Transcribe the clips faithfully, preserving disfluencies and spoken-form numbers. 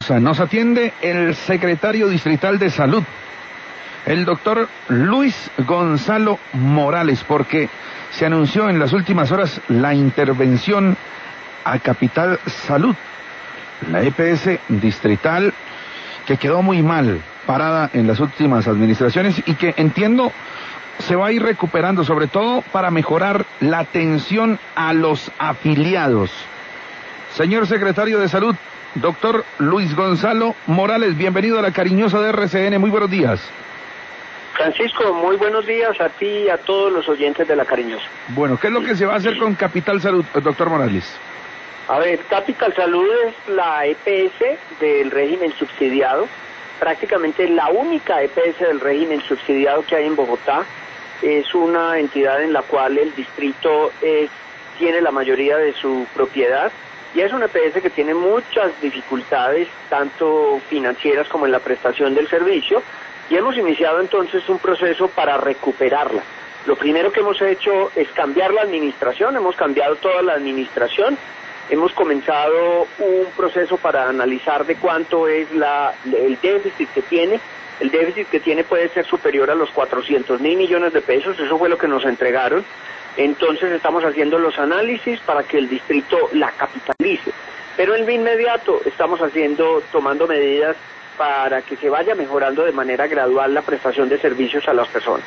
sea, nos atiende el secretario distrital de salud, el doctor Luis Gonzalo Morales, porque se anunció en las últimas horas la intervención a Capital Salud, la E P S distrital, que quedó muy mal parada en las últimas administraciones y que entiendo se va a ir recuperando, sobre todo para mejorar la atención a los afiliados. Señor secretario de Salud, doctor Luis Gonzalo Morales, bienvenido a la cariñosa de R C N, muy buenos días. Francisco, muy buenos días a ti y a todos los oyentes de La Cariñosa. Bueno, ¿qué es lo que se va a hacer con Capital Salud, doctor Morales? A ver, Capital Salud es la E P S del régimen subsidiado, prácticamente la única E P S del régimen subsidiado que hay en Bogotá. Es una entidad en la cual el distrito es, tiene la mayoría de su propiedad y es una E P S que tiene muchas dificultades, tanto financieras como en la prestación del servicio, y hemos iniciado entonces un proceso para recuperarla. Lo primero que hemos hecho es cambiar la administración, hemos cambiado toda la administración, hemos comenzado un proceso para analizar de cuánto es la, el déficit que tiene. El déficit que tiene puede ser superior a los cuatrocientos mil millones de pesos, eso fue lo que nos entregaron. Entonces estamos haciendo los análisis para que el distrito la capitalice. Pero en lo inmediato estamos haciendo, tomando medidas para que se vaya mejorando de manera gradual la prestación de servicios a las personas.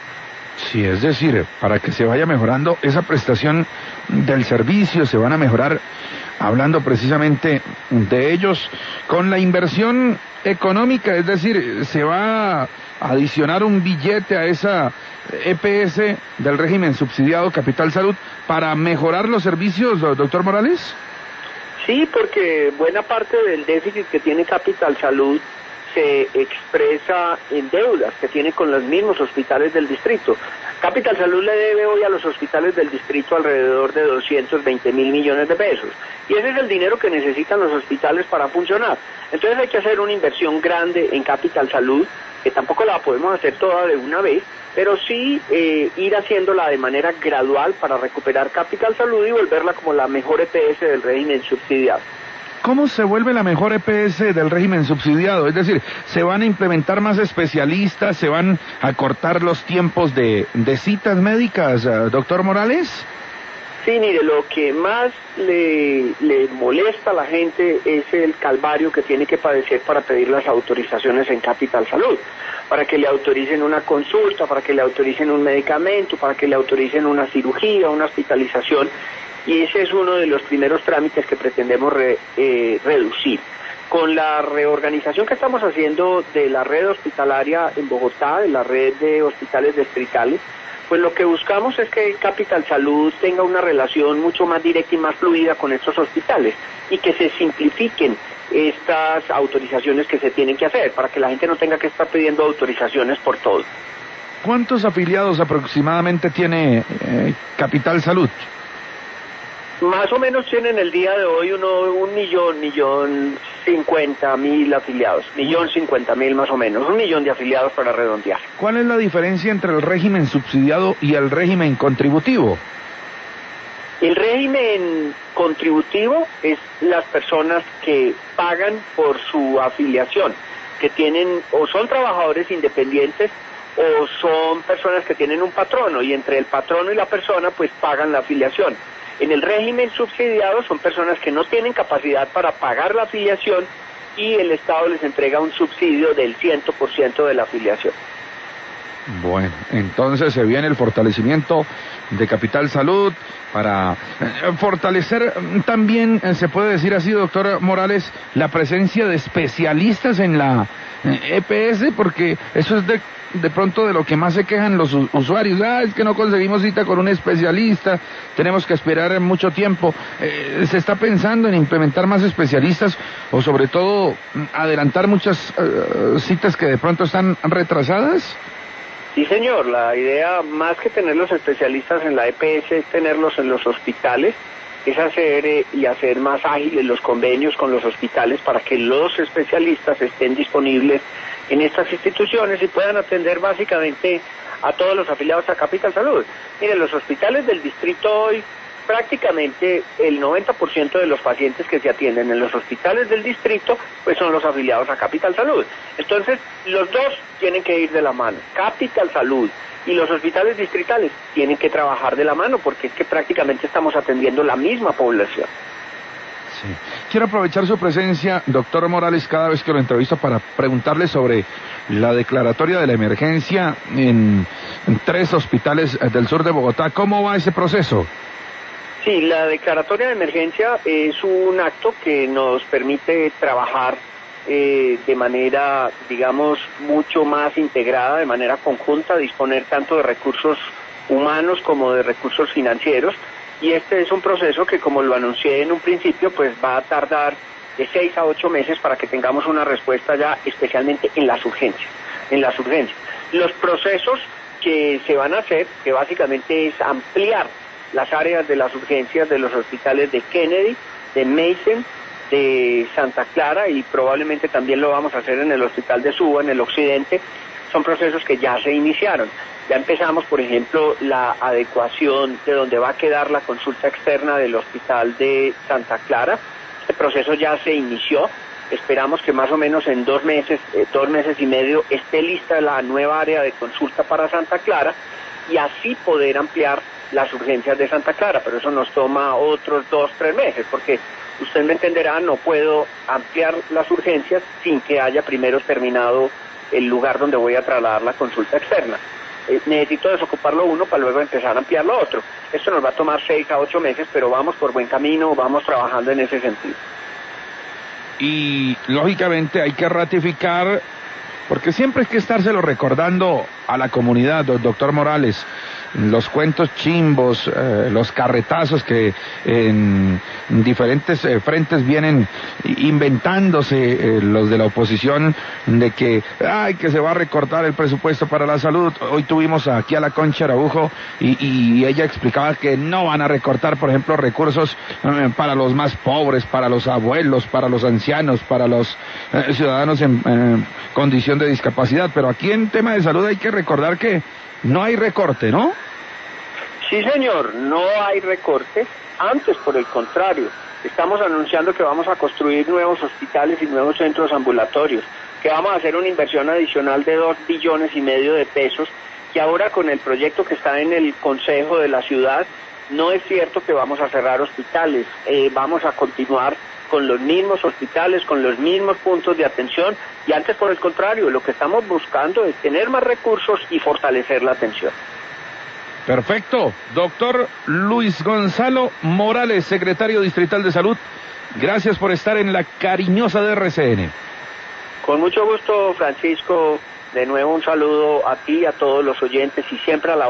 Sí, es decir, para que se vaya mejorando esa prestación del servicio, se van a mejorar, hablando precisamente de ellos, con la inversión económica, es decir, se va a adicionar un billete a esa E P S del régimen subsidiado Capital Salud para mejorar los servicios, doctor Morales. Sí, porque buena parte del déficit que tiene Capital Salud se expresa en deudas que tiene con los mismos hospitales del distrito. Capital Salud le debe hoy a los hospitales del distrito alrededor de doscientos veinte mil millones de pesos. Y ese es el dinero que necesitan los hospitales para funcionar. Entonces hay que hacer una inversión grande en Capital Salud, que tampoco la podemos hacer toda de una vez, pero sí eh, ir haciéndola de manera gradual para recuperar Capital Salud y volverla como la mejor E P S del régimen subsidiado. ¿Cómo se vuelve la mejor E P S del régimen subsidiado? Es decir, ¿se van a implementar más especialistas? ¿Se van a cortar los tiempos de, de citas médicas, doctor Morales? Sí, mire, lo que más le, le molesta a la gente es el calvario que tiene que padecer para pedir las autorizaciones en Capital Salud, para que le autoricen una consulta, para que le autoricen un medicamento, para que le autoricen una cirugía, una hospitalización, y ese es uno de los primeros trámites que pretendemos re, eh, reducir. Con la reorganización que estamos haciendo de la red hospitalaria en Bogotá, de la red de hospitales distritales, pues lo que buscamos es que Capital Salud tenga una relación mucho más directa y más fluida con estos hospitales y que se simplifiquen estas autorizaciones que se tienen que hacer para que la gente no tenga que estar pidiendo autorizaciones por todo. ¿Cuántos afiliados aproximadamente tiene eh, Capital Salud? Más o menos tienen el día de hoy uno, un millón, millón cincuenta mil afiliados, millón cincuenta mil más o menos, un millón de afiliados para redondear. ¿Cuál es la diferencia entre el régimen subsidiado y el régimen contributivo? El régimen contributivo es las personas que pagan por su afiliación, que tienen o son trabajadores independientes o son personas que tienen un patrono y entre el patrono y la persona pues pagan la afiliación. En el régimen subsidiado son personas que no tienen capacidad para pagar la afiliación y el Estado les entrega un subsidio del cien por ciento de la afiliación. Bueno, entonces se viene el fortalecimiento de Capital Salud para fortalecer también, se puede decir así, doctor Morales, la presencia de especialistas en la E P S, porque eso es de, de pronto de lo que más se quejan los usuarios. Ah, es que no conseguimos cita con un especialista, tenemos que esperar mucho tiempo. Eh, ¿Se está pensando en implementar más especialistas o sobre todo adelantar muchas uh, citas que de pronto están retrasadas? Sí, señor, la idea más que tener los especialistas en la E P S es tenerlos en los hospitales, es hacer eh, y hacer más ágiles los convenios con los hospitales para que los especialistas estén disponibles en estas instituciones y puedan atender básicamente a todos los afiliados a Capital Salud. Miren, los hospitales del distrito hoy prácticamente el noventa por ciento de los pacientes que se atienden en los hospitales del distrito pues son los afiliados a Capital Salud. Entonces, los dos tienen que ir de la mano. Capital Salud y los hospitales distritales tienen que trabajar de la mano porque es que prácticamente estamos atendiendo la misma población. Sí. Quiero aprovechar su presencia, doctor Morales, cada vez que lo entrevisto para preguntarle sobre la declaratoria de la emergencia en, en tres hospitales del sur de Bogotá. ¿Cómo va ese proceso? Sí, la declaratoria de emergencia es un acto que nos permite trabajar eh, de manera, digamos, mucho más integrada, de manera conjunta, disponer tanto de recursos humanos como de recursos financieros. Y este es un proceso que, como lo anuncié en un principio, pues va a tardar de seis a ocho meses para que tengamos una respuesta ya, especialmente en las urgencias. En las urgencias. Los procesos que se van a hacer, que básicamente es ampliar las áreas de las urgencias de los hospitales de Kennedy, de Mason, de Santa Clara y probablemente también lo vamos a hacer en el hospital de Suba, en el occidente, son procesos que ya se iniciaron. Ya empezamos, por ejemplo, la adecuación de donde va a quedar la consulta externa del hospital de Santa Clara. Este proceso ya se inició. Esperamos que más o menos en dos meses, eh, dos meses y medio esté lista la nueva área de consulta para Santa Clara y así poder ampliar las urgencias de Santa Clara. Pero eso nos toma otros dos, tres meses, porque usted me entenderá, no puedo ampliar las urgencias sin que haya primero terminado el lugar donde voy a trasladar la consulta externa. Eh, necesito desocupar lo uno para luego empezar a ampliar lo otro. Esto nos va a tomar seis a ocho meses, pero vamos por buen camino, vamos trabajando en ese sentido. Y lógicamente hay que ratificar, porque siempre hay que estárselo recordando a la comunidad, doctor Morales, los cuentos chimbos, eh, los carretazos que en diferentes eh, frentes vienen inventándose eh, los de la oposición de que ay que se va a recortar el presupuesto para la salud. Hoy tuvimos aquí a la Concha Araujo y, y ella explicaba que no van a recortar, por ejemplo, recursos eh, para los más pobres, para los abuelos, para los ancianos, para los eh, ciudadanos en eh, condición de discapacidad, pero aquí en tema de salud hay que recordar que no hay recorte, ¿no? Sí, señor, no hay recorte. Antes, por el contrario, estamos anunciando que vamos a construir nuevos hospitales y nuevos centros ambulatorios, que vamos a hacer una inversión adicional de dos billones y medio de pesos, que ahora con el proyecto que está en el Consejo de la Ciudad, no es cierto que vamos a cerrar hospitales, eh, vamos a continuar con los mismos hospitales, con los mismos puntos de atención, y antes, por el contrario, lo que estamos buscando es tener más recursos y fortalecer la atención. Perfecto. Doctor Luis Gonzalo Morales, secretario distrital de Salud, gracias por estar en la cariñosa de R C N. Con mucho gusto, Francisco. De nuevo un saludo a ti y a todos los oyentes y siempre a la